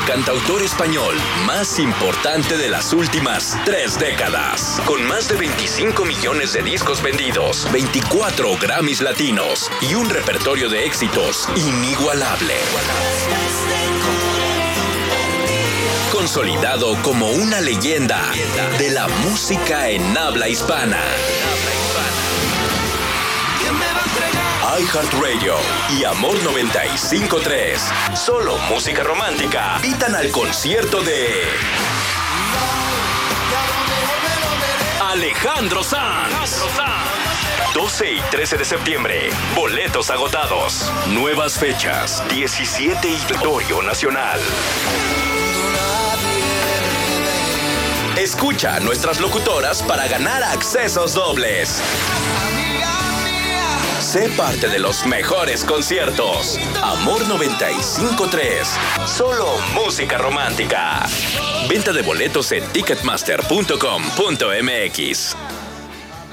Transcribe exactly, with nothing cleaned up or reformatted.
cantautor español más importante de las últimas tres décadas. Con más de veinticinco millones de discos vendidos, veinticuatro Grammys latinos y un repertorio de éxitos inigualable. Consolidado como una leyenda de la música en habla hispana. iHeartRadio y Amor noventa y cinco punto tres. Solo música romántica. Invitan al concierto de Alejandro Sanz. doce y trece de septiembre. Boletos agotados. Nuevas fechas. diecisiete y Territorio Nacional. Escucha a nuestras locutoras para ganar accesos dobles. Sé parte de los mejores conciertos. Amor noventa y cinco punto tres. Solo música romántica. Venta de boletos en ticketmaster punto com punto m x.